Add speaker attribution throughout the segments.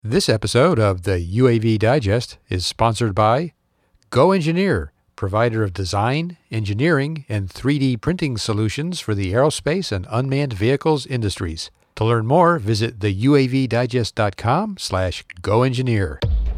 Speaker 1: This episode of the UAV Digest is sponsored by GoEngineer, provider of design, engineering, and 3D printing solutions for the aerospace and unmanned vehicles industries. To learn more, visit theuavdigest.com/GoEngineer.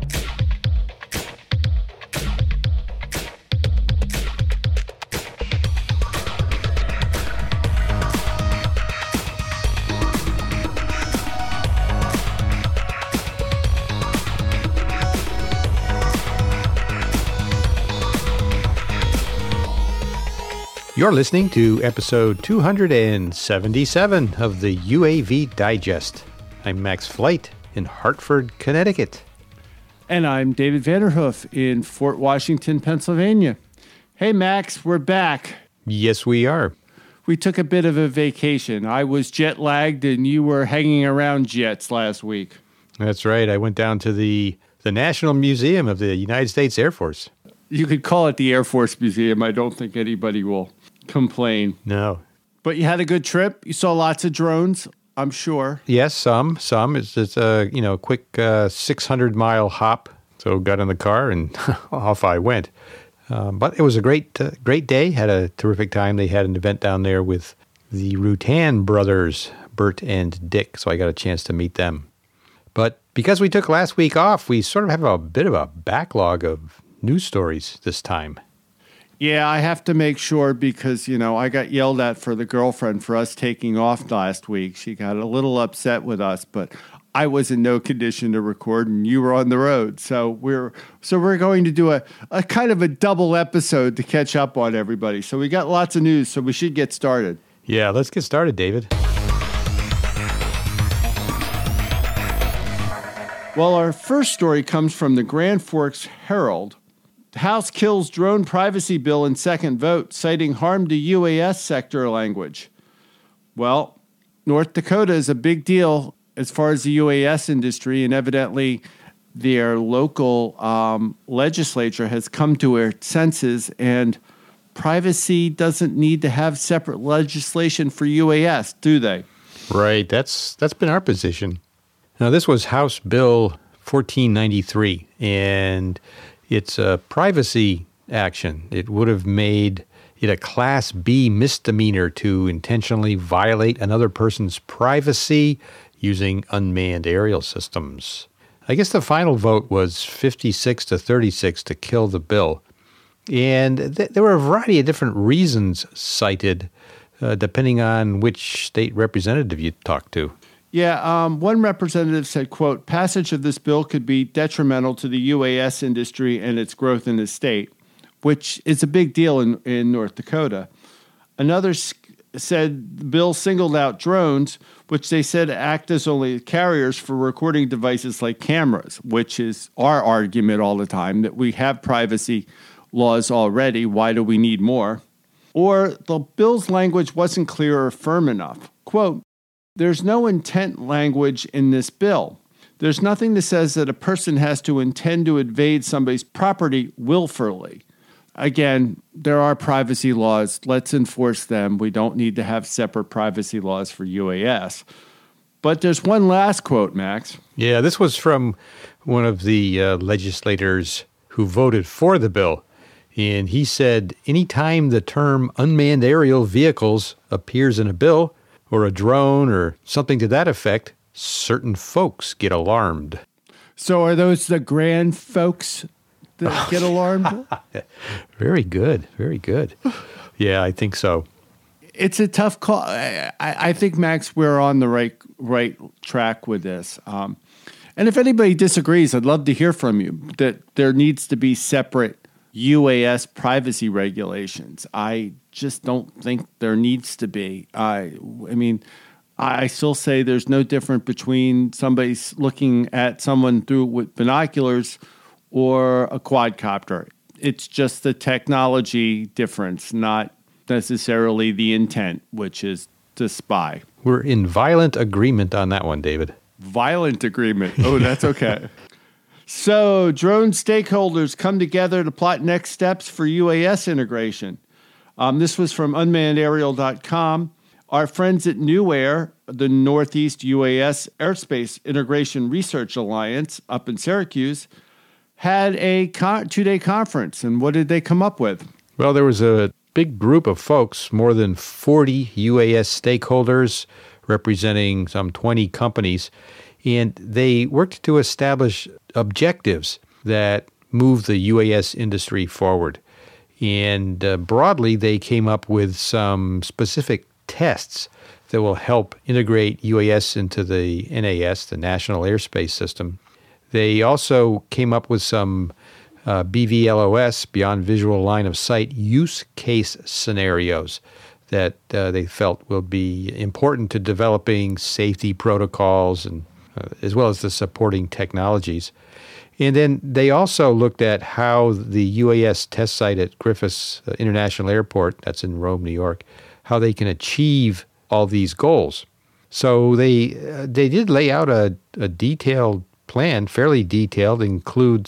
Speaker 1: You're listening to episode 277 of the UAV Digest. I'm Max Flight in Hartford, Connecticut.
Speaker 2: And I'm David Vanderhoof in Fort Washington, Pennsylvania. Hey, Max, we're back.
Speaker 1: Yes, we are.
Speaker 2: We took a bit of a vacation. I was jet lagged and you were hanging around jets last week.
Speaker 1: That's right. I went down to the National Museum of the United States Air Force.
Speaker 2: You could call it the Air Force Museum. I don't think anybody will complain.
Speaker 1: No.
Speaker 2: But you had a good trip. You saw lots of drones, I'm sure.
Speaker 1: Yes, some. It's a quick 600-mile hop. So got in the car and off I went. But it was a great day. Had a terrific time. They had an event down there with the Rutan brothers, Bert and Dick. So I got a chance to meet them. But because we took last week off, we sort of have a bit of a backlog of news stories this time.
Speaker 2: Yeah, I have to make sure because, I got yelled at for the girlfriend for us taking off last week. She got a little upset with us, but I was in no condition to record and you were on the road. So we're going to do a kind of a double episode to catch up on everybody. So we got lots of news, so we should get started.
Speaker 1: Yeah, let's get started, David.
Speaker 2: Well, our first story comes from the Grand Forks Herald. The House kills drone privacy bill in second vote, citing harm to UAS sector language. Well, North Dakota is a big deal as far as the UAS industry, and evidently their local legislature has come to its senses, and privacy doesn't need to have separate legislation for UAS, do they?
Speaker 1: Right, that's been our position. Now, this was House Bill 1493, and it's a privacy action. It would have made it a Class B misdemeanor to intentionally violate another person's privacy using unmanned aerial systems. I guess the final vote was 56-36 to kill the bill. And there were a variety of different reasons cited, depending on which state representative you talked to.
Speaker 2: Yeah, one representative said, quote, passage of this bill could be detrimental to the UAS industry and its growth in the state, which is a big deal in North Dakota. Another said the bill singled out drones, which they said act as only carriers for recording devices like cameras, which is our argument all the time, that we have privacy laws already. Why do we need more? Or the bill's language wasn't clear or firm enough. Quote, there's no intent language in this bill. There's nothing that says that a person has to intend to invade somebody's property willfully. Again, there are privacy laws. Let's enforce them. We don't need to have separate privacy laws for UAS. But there's one last quote, Max.
Speaker 1: Yeah, this was from one of the legislators who voted for the bill. And he said, anytime the term unmanned aerial vehicles appears in a bill, or a drone, or something to that effect, certain folks get alarmed.
Speaker 2: So are those the grand folks that get alarmed?
Speaker 1: Very good, very good. Yeah, I think so.
Speaker 2: It's a tough call. I think, Max, we're on the right track with this. And if anybody disagrees, I'd love to hear from you, that there needs to be separate UAS privacy regulations. I just don't think there needs to be. I still say there's no difference between somebody's looking at someone through with binoculars or a quadcopter. It's just the technology difference, not necessarily the intent, which is to spy.
Speaker 1: We're in violent agreement on that one, David.
Speaker 2: Violent agreement. Oh, that's okay. So, drone stakeholders come together to plot next steps for UAS integration. This was from unmannedaerial.com. Our friends at New Air, the Northeast UAS Airspace Integration Research Alliance up in Syracuse, had a 2-day conference. And what did they come up with?
Speaker 1: Well, there was a big group of folks, more than 40 UAS stakeholders representing some 20 companies, and they worked to establish objectives that move the UAS industry forward. And broadly, they came up with some specific tests that will help integrate UAS into the NAS, the National Airspace System. They also came up with some BVLOS, Beyond Visual Line of Sight, use case scenarios that they felt will be important to developing safety protocols and as well as the supporting technologies. And then they also looked at how the UAS test site at Griffiss International Airport, that's in Rome, New York, how they can achieve all these goals. So they did lay out a detailed plan, fairly detailed, includes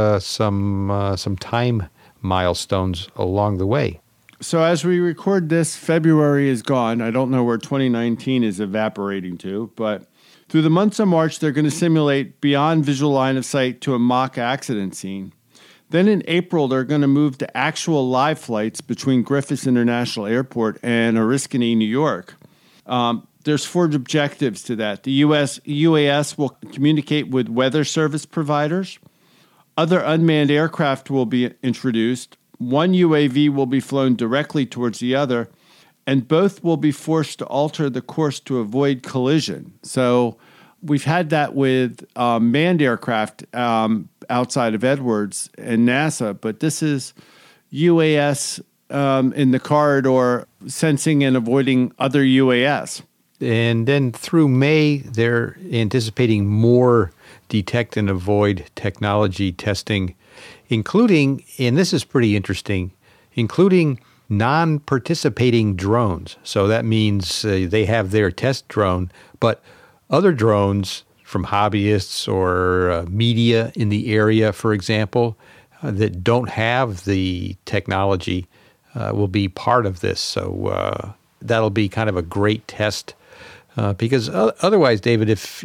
Speaker 1: some time milestones along the way.
Speaker 2: So as we record this, February is gone. I don't know where 2019 is evaporating to, but through the months of March, they're going to simulate beyond visual line of sight to a mock accident scene. Then in April, they're going to move to actual live flights between Griffiss International Airport and Oriskany, New York. There's 4 objectives to that. The UAS will communicate with weather service providers. Other unmanned aircraft will be introduced. One UAV will be flown directly towards the other, and both will be forced to alter the course to avoid collision. So we've had that with manned aircraft outside of Edwards and NASA, but this is UAS in the corridor sensing and avoiding other UAS.
Speaker 1: And then through May, they're anticipating more detect and avoid technology testing, including, and this is pretty interesting, including non-participating drones. So that means they have their test drone, but other drones from hobbyists or media in the area, for example, that don't have the technology will be part of this. So that'll be kind of a great test because otherwise, David, if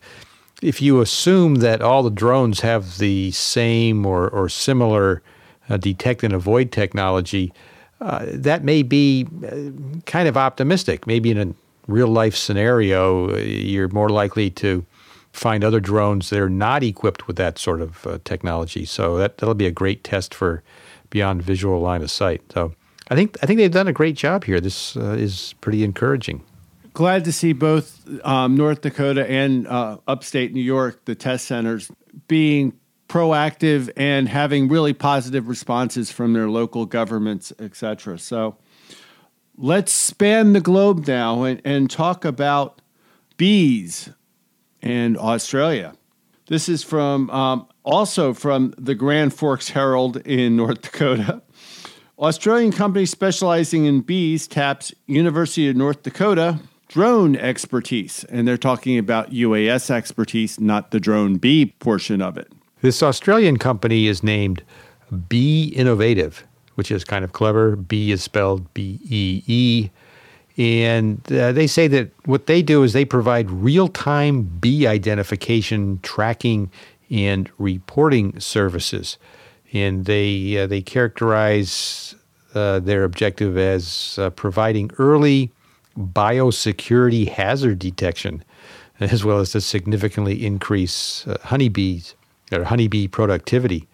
Speaker 1: you assume that all the drones have the same or similar detect and avoid technology, that may be kind of optimistic. Maybe in a real-life scenario, you're more likely to find other drones that are not equipped with that sort of technology. So that'll be a great test for beyond visual line of sight. So I think they've done a great job here. This is pretty encouraging.
Speaker 2: Glad to see both North Dakota and upstate New York, the test centers, being proactive and having really positive responses from their local governments, et cetera. So let's span the globe now and talk about bees and Australia. This is from also from the Grand Forks Herald in North Dakota. Australian company specializing in bees taps University of North Dakota drone expertise. And they're talking about UAS expertise, not the drone bee portion of it.
Speaker 1: This Australian company is named Bee Innovative, which is kind of clever. Bee is spelled B-E-E. And they say that what they do is they provide real-time bee identification, tracking, and reporting services. And they characterize their objective as providing early biosecurity hazard detection, as well as to significantly increase honeybee productivity.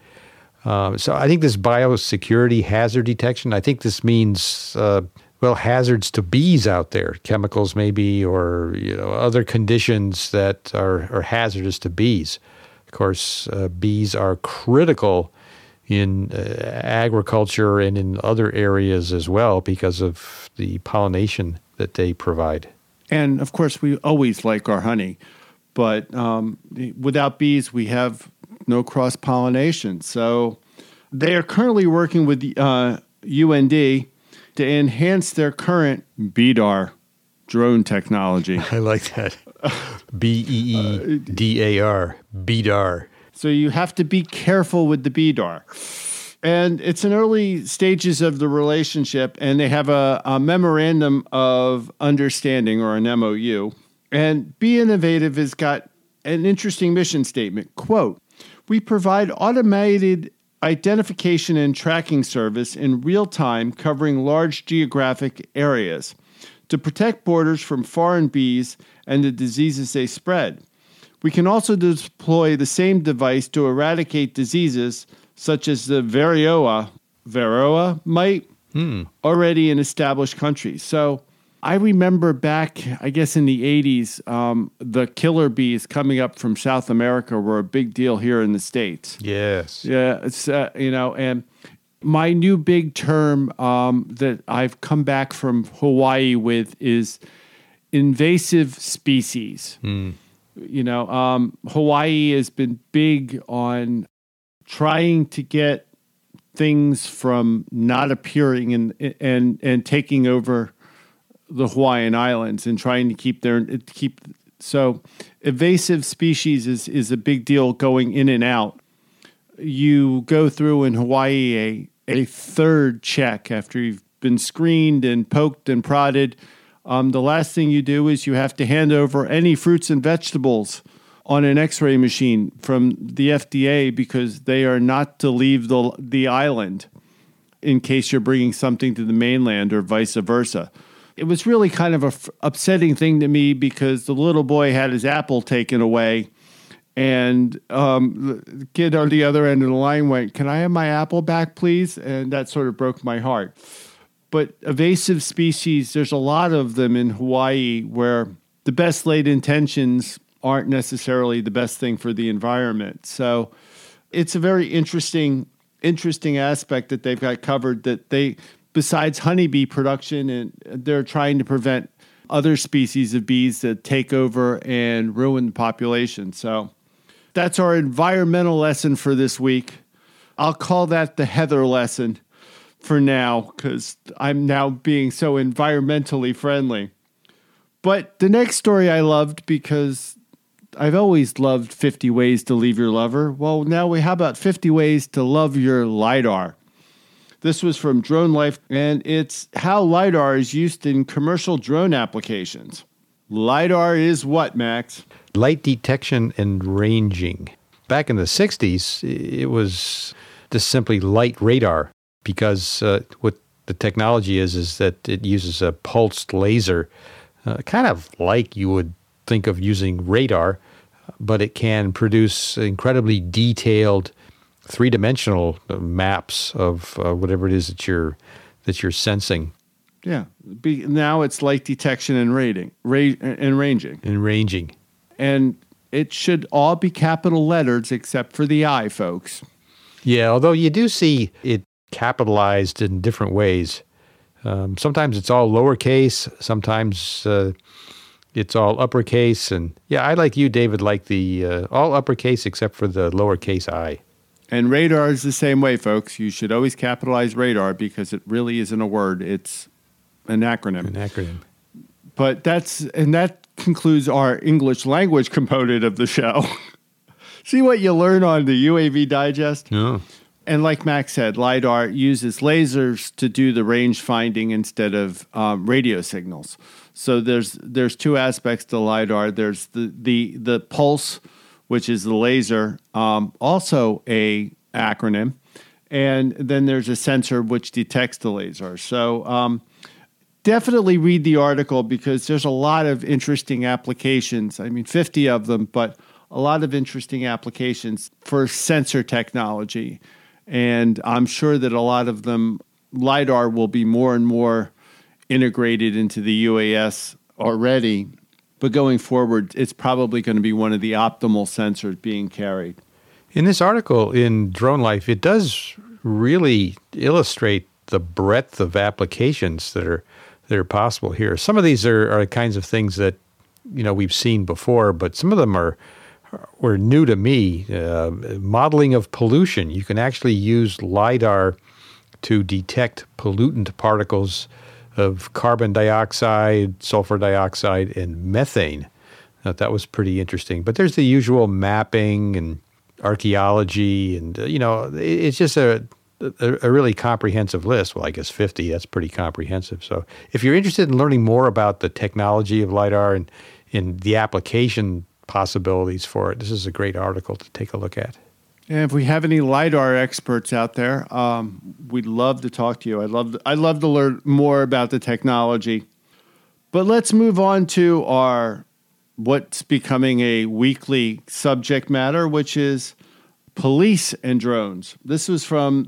Speaker 1: So I think this biosecurity hazard detection, I think this means hazards to bees out there, chemicals maybe, or other conditions that are hazardous to bees. Of course, bees are critical in agriculture and in other areas as well because of the pollination that they provide.
Speaker 2: And of course, we always like our honey, but without bees, we have no cross-pollination. So they are currently working with UND to enhance their current BEEDAR drone technology.
Speaker 1: I like that. BEEDAR, BEEDAR.
Speaker 2: So you have to be careful with the BEEDAR. And it's in early stages of the relationship, and they have a memorandum of understanding, or an MOU. And Be Innovative has got an interesting mission statement. Quote, "We provide automated identification and tracking service in real time covering large geographic areas to protect borders from foreign bees and the diseases they spread. We can also deploy the same device to eradicate diseases such as the varroa mite already in established countries." So I remember back, I guess in the 80s, the killer bees coming up from South America were a big deal here in the States.
Speaker 1: Yes.
Speaker 2: Yeah, it's, and my new big term that I've come back from Hawaii with is invasive species. Hawaii has been big on trying to get things from not appearing and taking over the Hawaiian Islands and trying to keep so invasive species is a big deal going in and out. You go through in Hawaii a third check after you've been screened and poked and prodded. The last thing you do is you have to hand over any fruits and vegetables on an X-ray machine from the FDA because they are not to leave the island in case you're bringing something to the mainland or vice versa. It was really kind of a upsetting thing to me because the little boy had his apple taken away, and the kid on the other end of the line went, "Can I have my apple back, please?" And that sort of broke my heart. But invasive species, there's a lot of them in Hawaii where the best laid intentions aren't necessarily the best thing for the environment. So it's a very interesting aspect that they've got covered, that they, besides honeybee production, and they're trying to prevent other species of bees that take over and ruin the population. So that's our environmental lesson for this week. I'll call that the Heather lesson for now, because I'm now being so environmentally friendly. But the next story I loved because I've always loved 50 Ways to Leave Your Lover. Well, now how about 50 Ways to Love Your LiDAR? This was from Drone Life, and it's how LiDAR is used in commercial drone applications. LiDAR is what, Max?
Speaker 1: Light detection and ranging. Back in the 60s, it was just simply light radar, because what the technology is that it uses a pulsed laser, kind of like you would think of using radar, but it can produce incredibly detailed three-dimensional maps of whatever it is that you're sensing.
Speaker 2: Yeah. Now it's light detection and ranging. And it should all be capital letters except for the I, folks.
Speaker 1: Yeah, although you do see it capitalized in different ways. Sometimes it's all lowercase, sometimes it's all uppercase. And yeah, I, like you, David, like the all uppercase except for the lowercase I.
Speaker 2: And radar is the same way, folks. You should always capitalize radar because it really isn't a word. It's an acronym. But that concludes our English language component of the show. See what you learn on the UAV Digest?
Speaker 1: Yeah.
Speaker 2: And like Max said, LiDAR uses lasers to do the range finding instead of radio signals. So there's two aspects to LiDAR. There's the pulse, which is the laser, also a acronym. And then there's a sensor which detects the laser. So definitely read the article because there's a lot of interesting applications. I mean, 50 of them, but a lot of interesting applications for sensor technology. And I'm sure that a lot of them, LiDAR will be more and more integrated into the UAS already. But going forward, it's probably going to be one of the optimal sensors being carried.
Speaker 1: In this article in Drone Life, it does really illustrate the breadth of applications that are possible here. Some of these are kinds of things that we've seen before, but some of them were new to me. Modeling of pollution. You can actually use LiDAR to detect pollutant particles of carbon dioxide, sulfur dioxide, and methane. That was pretty interesting. But there's the usual mapping and archaeology, and it's just a a really comprehensive list. Well, I guess 50, that's pretty comprehensive. So if you're interested in learning more about the technology of LiDAR and the application possibilities for it, this is a great article to take a look at.
Speaker 2: And if we have any LiDAR experts out there, we'd love to talk to you. I'd love to learn more about the technology. But let's move on to what's becoming a weekly subject matter, which is police and drones. This was from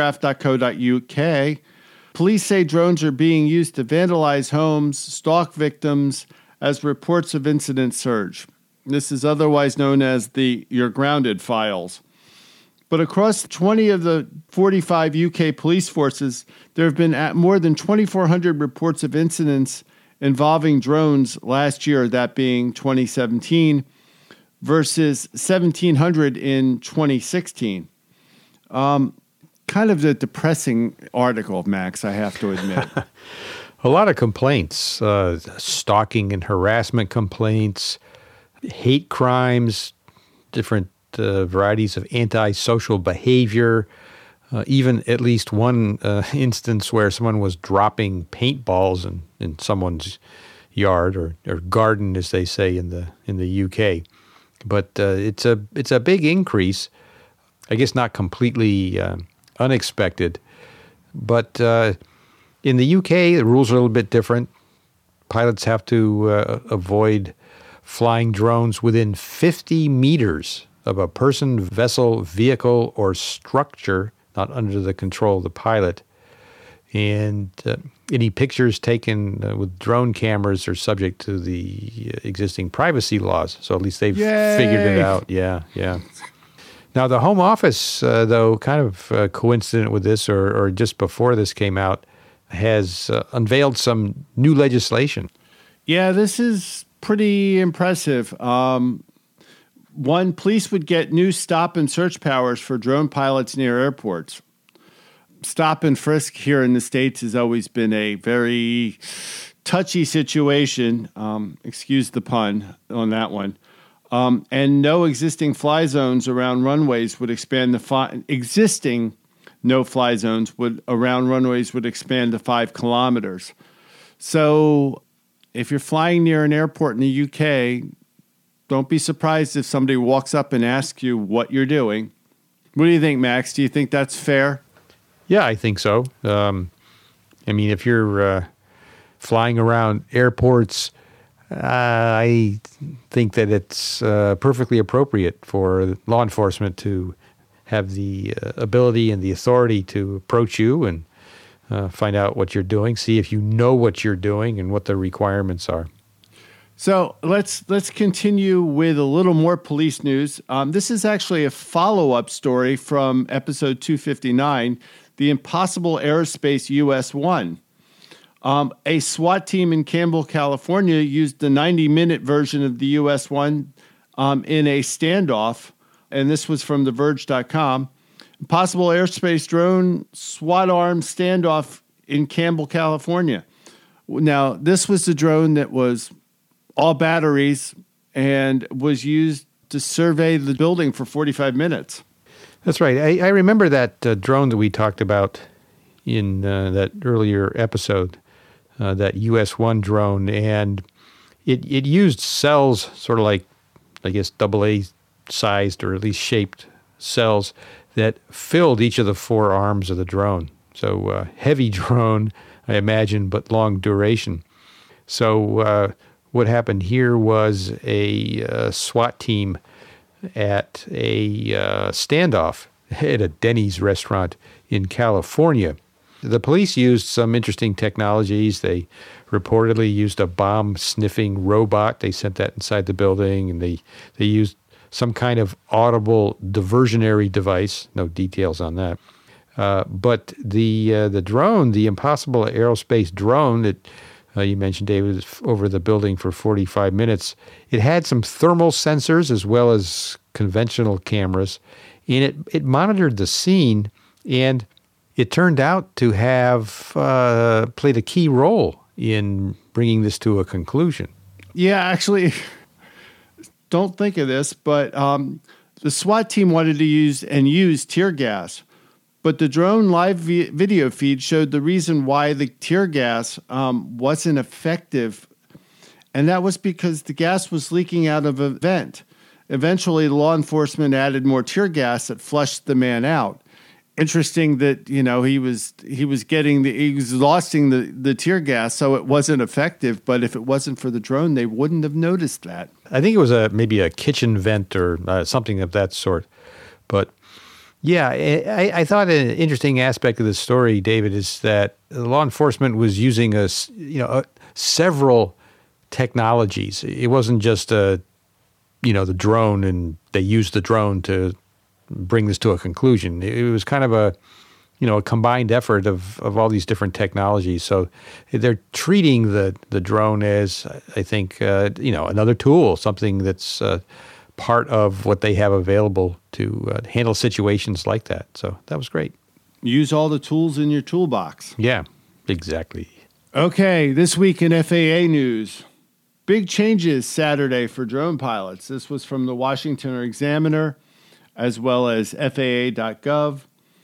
Speaker 2: thetelegraph.co.uk. Police say drones are being used to vandalize homes, stalk victims, as reports of incidents surge. This is otherwise known as the You're Grounded files. But across 20 of the 45 UK police forces, there have been more than 2,400 reports of incidents involving drones last year, that being 2017, versus 1,700 in 2016. Kind of a depressing article, Max, I have to admit.
Speaker 1: A lot of complaints, stalking and harassment complaints, hate crimes, different varieties of antisocial behavior, even at least one instance where someone was dropping paintballs in someone's yard or garden, as they say in the UK. But it's a big increase. I guess not completely unexpected. But in the UK, the rules are a little bit different. Pilots have to avoid flying drones within 50 meters of a person, vessel, vehicle, or structure not under the control of the pilot. And any pictures taken with drone cameras are subject to the existing privacy laws. So at least they've figured it out. Yeah. Now, the Home Office, though, kind of coincident with this or just before this came out, has unveiled some new legislation.
Speaker 2: Yeah, this is pretty impressive. One, police would get new stop and search powers for drone pilots near airports. Stop and frisk here in the States has always been a very touchy situation. Excuse the pun on that one. And no existing fly zones around runways would expand existing no-fly zones around runways would expand to 5 kilometers. So if you're flying near an airport in the UK, don't be surprised if somebody walks up and asks you what you're doing. What do you think, Max? Do you think that's fair?
Speaker 1: Yeah, I think so. I mean, if you're flying around airports, I think that it's perfectly appropriate for law enforcement to have the ability and the authority to approach you and find out what you're doing, see if you know what you're doing and what the requirements are.
Speaker 2: So let's continue with a little more police news. This is actually a follow-up story from episode 259, the Impossible Aerospace US-1. A SWAT team in Campbell, California used the 90-minute version of the US-1 in a standoff, and this was from TheVerge.com. Impossible Aerospace drone SWAT arm standoff in Campbell, California. Now, this was the drone that was all batteries and was used to survey the building for 45 minutes.
Speaker 1: That's right. I remember that drone that we talked about in that earlier episode, that US-1 drone, and it used cells, sort of like, I guess, AA-sized or at least shaped cells that filled each of the 4 arms of the drone. So heavy drone, I imagine, but long duration. So what happened here was a SWAT team at a standoff at a Denny's restaurant in California. The police used some interesting technologies. They reportedly used a bomb-sniffing robot. They sent that inside the building, and they used some kind of audible diversionary device. No details on that. But the drone, the Impossible Aerospace drone that you mentioned, David, was over the building for 45 minutes. It had some thermal sensors as well as conventional cameras, and it monitored the scene, and it turned out to have played a key role in bringing this to a conclusion.
Speaker 2: Yeah, actually, don't think of this, but the SWAT team wanted to use tear gas, But the drone live video feed showed the reason why the tear gas wasn't effective, and that was because the gas was leaking out of a vent. Eventually, law enforcement added more tear gas that flushed the man out. Interesting that he was exhausting the tear gas, so it wasn't effective. But if it wasn't for the drone, they wouldn't have noticed that.
Speaker 1: I think it was maybe a kitchen vent or something of that sort. But yeah, I thought an interesting aspect of this story, David, is that law enforcement was using several technologies. It wasn't just the drone, and they used the drone to bring this to a conclusion. It was kind of a combined effort of all these different technologies. So they're treating the drone as, I think, another tool, something that's part of what they have available to handle situations like that. So that was great.
Speaker 2: Use all the tools in your toolbox.
Speaker 1: Yeah, exactly.
Speaker 2: Okay, this week in FAA news. Big changes Saturday for drone pilots. This was from the Washington Examiner as well as FAA.gov.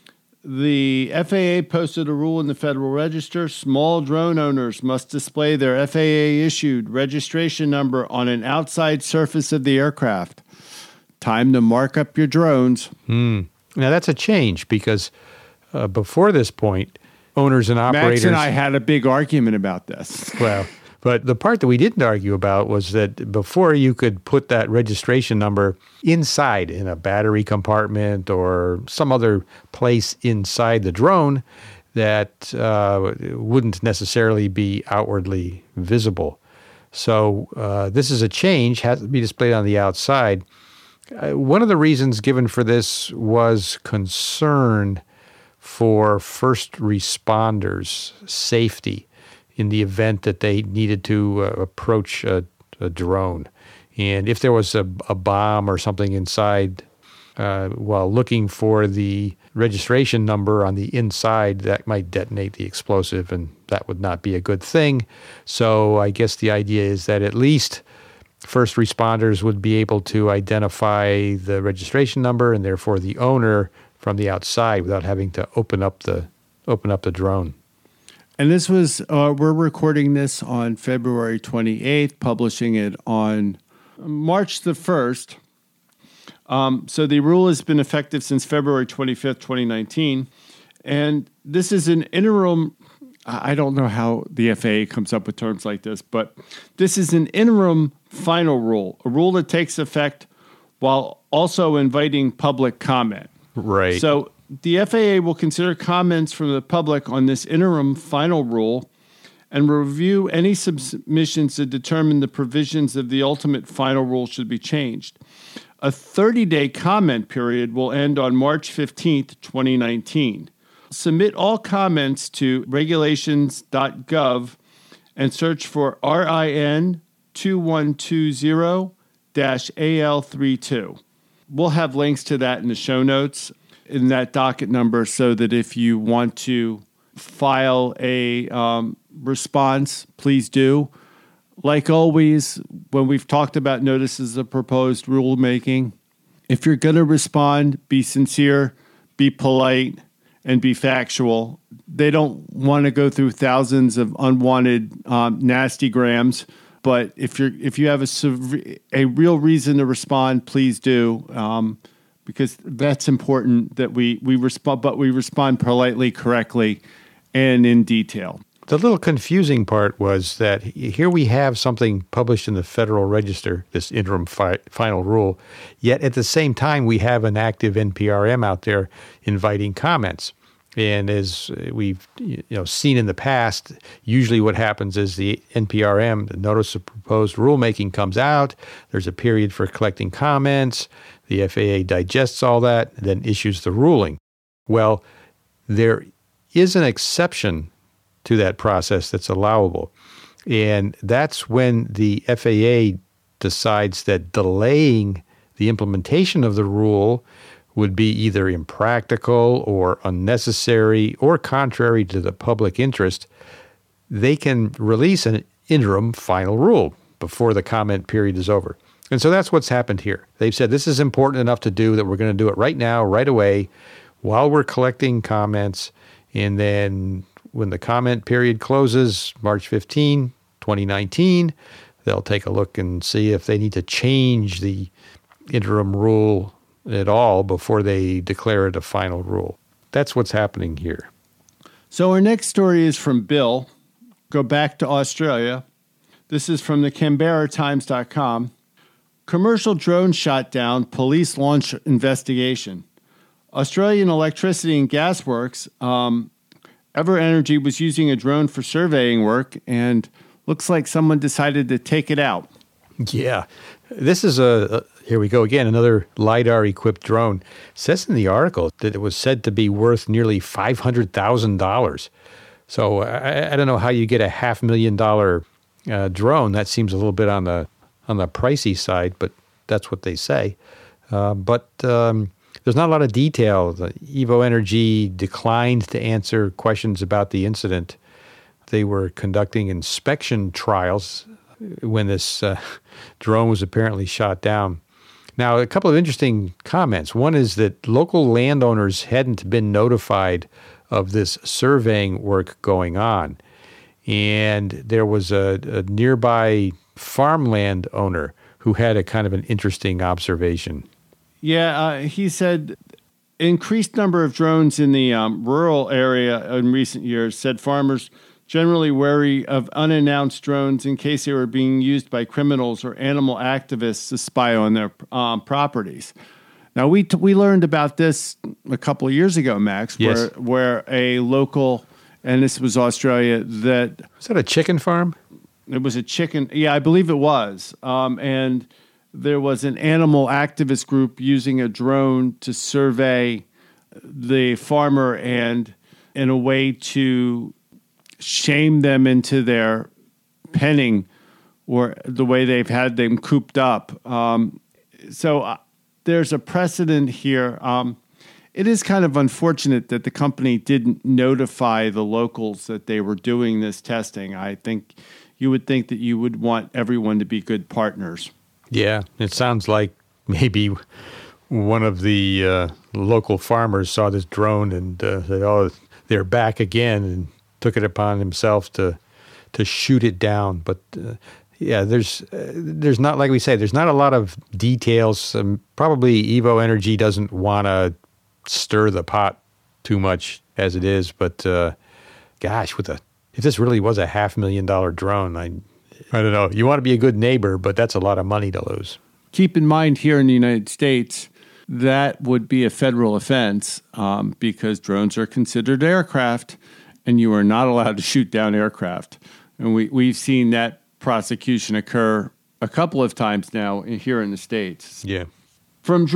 Speaker 2: The FAA posted a rule in the Federal Register. Small drone owners must display their FAA-issued registration number on an outside surface of the aircraft. Time to mark up your drones.
Speaker 1: Now, that's a change because before this point, owners and operators...
Speaker 2: Max and I had a big argument about this.
Speaker 1: Well, but the part that we didn't argue about was that before you could put that registration number inside in a battery compartment or some other place inside the drone that wouldn't necessarily be outwardly visible. So this is a change, has to be displayed on the outside. One of the reasons given for this was concern for first responders' safety in the event that they needed to approach a drone. And if there was a bomb or something inside, while looking for the registration number on the inside, that might detonate the explosive, and that would not be a good thing. So I guess the idea is that at least first responders would be able to identify the registration number and therefore the owner from the outside without having to open up the drone.
Speaker 2: And this was, we're recording this on February 28th, publishing it on March the 1st. So the rule has been effective since February 25th, 2019. And this is an interim, I don't know how the FAA comes up with terms like this, but this is an interim final rule, a rule that takes effect while also inviting public comment.
Speaker 1: Right.
Speaker 2: So the FAA will consider comments from the public on this interim final rule and review any submissions to determine the provisions of the ultimate final rule should be changed. A 30-day comment period will end on March 15th, 2019. Submit all comments to regulations.gov and search for RIN 2120-AL32. We'll have links to that in the show notes in that docket number so that if you want to file a response, please do. Like always, when we've talked about notices of proposed rulemaking, if you're going to respond, be sincere, be polite, and be factual. They don't want to go through thousands of unwanted nasty grams, but if you have a real reason to respond, please do. Because that's important that we respond, but we respond politely, correctly, and in detail.
Speaker 1: The little confusing part was that here we have something published in the Federal Register, this interim final rule, yet at the same time we have an active NPRM out there inviting comments. And as we've seen in the past, usually what happens is the NPRM, the Notice of Proposed Rulemaking, comes out. There's a period for collecting comments. The FAA digests all that, and then issues the ruling. Well, there is an exception to that process that's allowable. And that's when the FAA decides that delaying the implementation of the rule would be either impractical or unnecessary or contrary to the public interest. They can release an interim final rule before the comment period is over. And so that's what's happened here. They've said this is important enough to do that we're going to do it right now, right away. while we're collecting comments. And then when the comment period closes, March 15, 2019, they'll take a look and see if they need to change the interim rule at all before they declare it a final rule. That's what's happening here.
Speaker 2: So our next story is from Bill. Go back to Australia. This is from the CanberraTimes.com. Commercial drone shot down, police launch investigation. Australian Electricity and Gas Works, Ever Energy was using a drone for surveying work, and looks like someone decided to take it out.
Speaker 1: Yeah. This is here we go again, another LiDAR-equipped drone. It says in the article that it was said to be worth nearly $500,000. So I don't know how you get a $500,000 drone. That seems a little bit on the pricey side, but that's what they say. But there's not a lot of detail. The Evo Energy declined to answer questions about the incident. They were conducting inspection trials when this drone was apparently shot down. Now, a couple of interesting comments. One is that local landowners hadn't been notified of this surveying work going on. And there was a nearby farmland owner who had a kind of an interesting observation.
Speaker 2: Yeah, he said increased number of drones in the rural area in recent years, said farmers generally wary of unannounced drones in case they were being used by criminals or animal activists to spy on their properties. Now, we learned about this a couple of years ago, Max,
Speaker 1: yes.
Speaker 2: where a local, and this was Australia,
Speaker 1: Was that a chicken farm?
Speaker 2: It was a chicken. Yeah, I believe it was. And there was an animal activist group using a drone to survey the farmer and in a way to shame them into their penning or the way they've had them cooped up. So there's a precedent here. It is kind of unfortunate that the company didn't notify the locals that they were doing this testing. I think you would think that you would want everyone to be good partners.
Speaker 1: Yeah, it sounds like maybe one of the local farmers saw this drone and said, "Oh, they're back again," and took it upon himself to shoot it down. But yeah, there's not, like we say, there's not a lot of details. Probably Evo Energy doesn't want to stir the pot too much as it is. But gosh, if this really was a $500,000 drone, I don't know. You want to be a good neighbor, but that's a lot of money to lose.
Speaker 2: Keep in mind here in the United States, that would be a federal offense because drones are considered aircraft, and you are not allowed to shoot down aircraft. And we've seen that prosecution occur a couple of times now here in the States.
Speaker 1: Yeah.
Speaker 2: From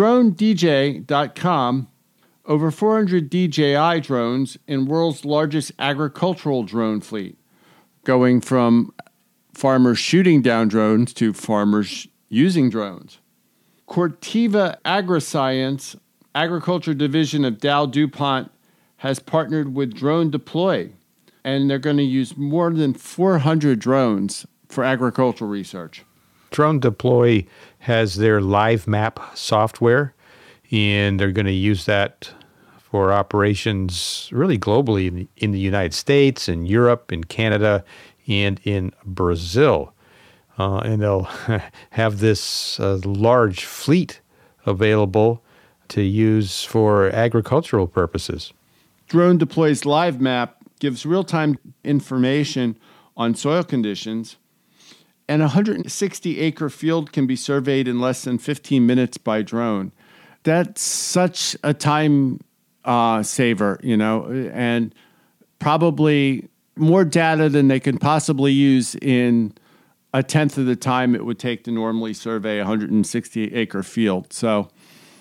Speaker 2: DroneDJ.com, over 400 DJI drones in world's largest agricultural drone fleet, going from farmers shooting down drones to farmers using drones. Corteva Agriscience, agriculture division of Dow DuPont, has partnered with Drone Deploy, and they're going to use more than 400 drones for agricultural research.
Speaker 1: Drone Deploy has their Live Map software, and they're going to use that for operations really globally in the United States, in Europe, in Canada, and in Brazil. And they'll have this large fleet available to use for agricultural purposes.
Speaker 2: Drone Deploy's Live Map gives real-time information on soil conditions, and a 160-acre field can be surveyed in less than 15 minutes by drone. That's such a time saver, and probably more data than they can possibly use in a tenth of the time it would take to normally survey a 160-acre field. So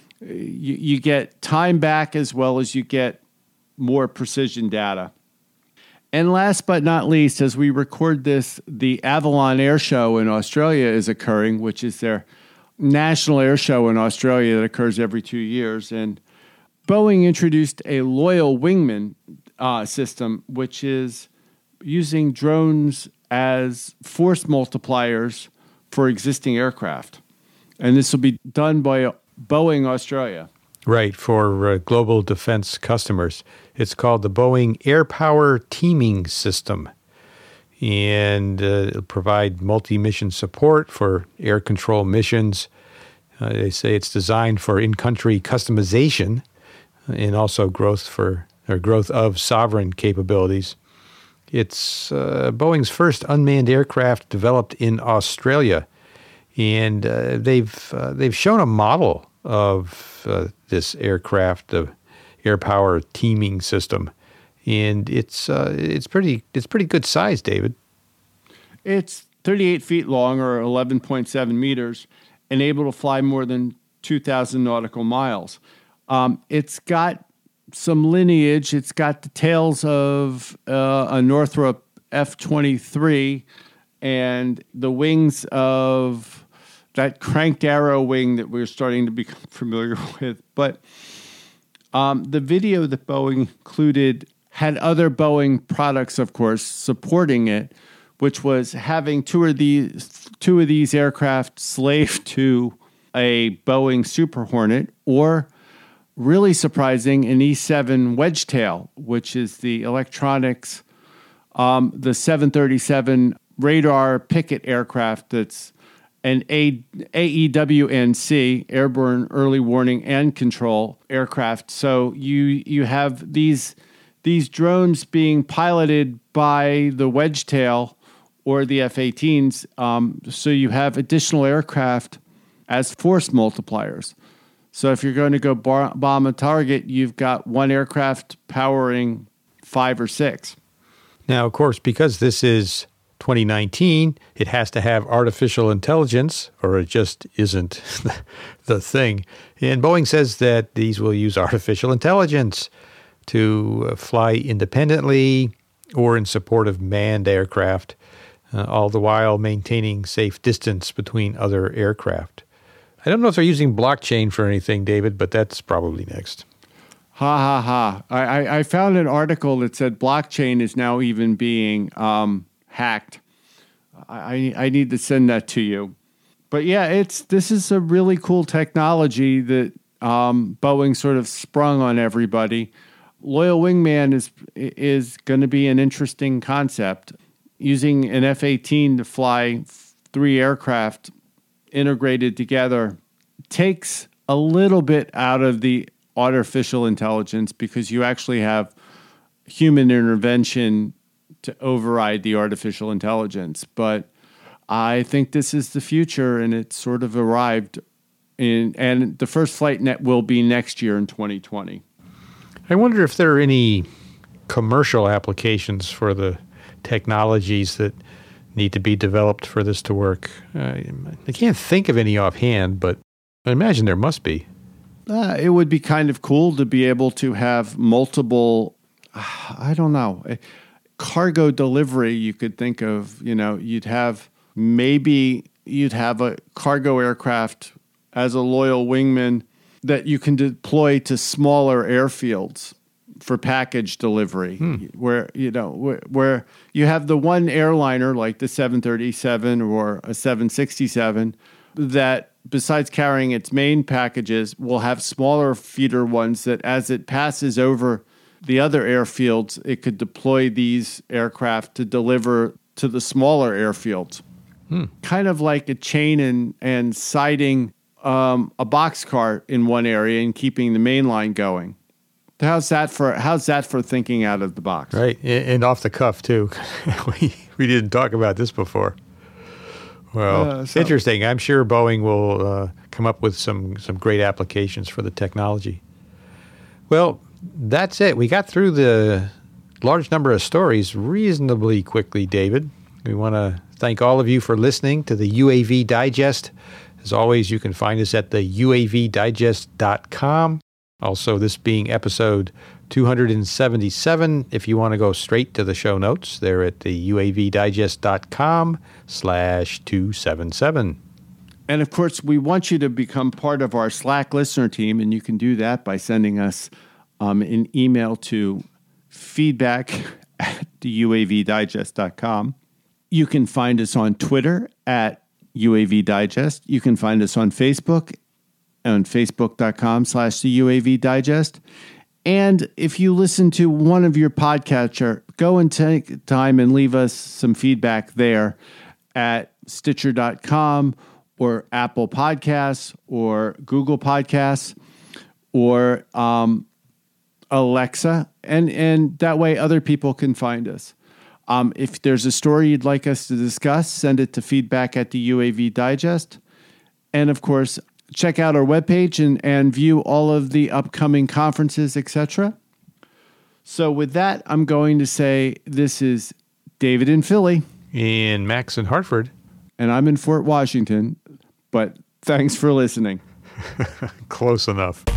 Speaker 2: you get time back as well as you get more precision data. And last but not least, as we record this, the Avalon Air Show in Australia is occurring, which is their national air show in Australia that occurs every 2 years. And Boeing introduced a Loyal Wingman system, which is using drones as force multipliers for existing aircraft. And this will be done by Boeing Australia.
Speaker 1: Right, for global defense customers. It's called the Boeing Air Power Teaming System. And it'll provide multi-mission support for air control missions. They say it's designed for in-country customization and also growth of sovereign capabilities. It's Boeing's first unmanned aircraft developed in Australia, and they've shown a model of this aircraft, the air power teaming system, and it's pretty good size, David.
Speaker 2: It's 38 feet long, or 11.7 meters, and able to fly more than 2,000 nautical miles. It's got some lineage. It's got the tails of a Northrop F-23 and the wings of that cranked arrow wing that we're starting to become familiar with. But the video that Boeing included had other Boeing products, of course, supporting it, which was having two of these aircraft slave to a Boeing Super Hornet, or really surprising, an E-7 Wedgetail, which is the electronics, the 737 radar picket aircraft that's an AEW&C, Airborne Early Warning and Control aircraft. So you have these drones being piloted by the Wedgetail or the F-18s, so you have additional aircraft as force multipliers. So if you're going to go bomb a target, you've got one aircraft powering 5 or 6.
Speaker 1: Now, of course, because this is 2019, it has to have artificial intelligence, or it just isn't the thing. And Boeing says that these will use artificial intelligence to fly independently or in support of manned aircraft, all the while maintaining safe distance between other aircraft. I don't know if they're using blockchain for anything, David, but that's probably next.
Speaker 2: Ha, ha, ha. I found an article that said blockchain is now even being hacked. I need to send that to you. But yeah, this is a really cool technology that Boeing sort of sprung on everybody. Loyal Wingman is going to be an interesting concept. Using an F-18 to fly 3 aircraft integrated together takes a little bit out of the artificial intelligence, because you actually have human intervention to override the artificial intelligence. But I think this is the future, and it's sort of arrived. And the first flight net will be next year in 2020.
Speaker 1: I wonder if there are any commercial applications for the technologies that need to be developed for this to work. I can't think of any offhand, but I imagine there must be.
Speaker 2: It would be kind of cool to be able to have multiple, I don't know, cargo delivery. You could think of, you'd have a cargo aircraft as a loyal wingman that you can deploy to smaller airfields for package delivery, where you have the one airliner like the 737 or a 767 that, besides carrying its main packages, will have smaller feeder ones that, as it passes over the other airfields, it could deploy these aircraft to deliver to the smaller airfields. Kind of like a chain and siding a boxcar in one area and keeping the main line going. How's that for thinking out of the box?
Speaker 1: Right, and off the cuff too. we didn't talk about this before. Well, interesting. I'm sure Boeing will come up with some great applications for the technology. Well, that's it. We got through the large number of stories reasonably quickly, David. We want to thank all of you for listening to the UAV Digest. As always, you can find us at the uavdigest.com. Also, this being episode 277, if you want to go straight to the show notes, they're at the uavdigest.com/277.
Speaker 2: And of course, we want you to become part of our Slack listener team, and you can do that by sending us an email to feedback@theuavdigest.com. You can find us on Twitter at UAV Digest. You can find us on Facebook on facebook.com/the UAV Digest. And if you listen to one of your podcatcher, go and take time and leave us some feedback there at Stitcher.com or Apple Podcasts or Google Podcasts or Alexa. And that way other people can find us. If there's a story you'd like us to discuss, send it to feedback at the UAV Digest. And of course, check out our webpage and view all of the upcoming conferences, etc. So with that, I'm going to say this is David in Philly.
Speaker 1: And Max in Hartford.
Speaker 2: And I'm in Fort Washington. But thanks for listening.
Speaker 1: Close enough.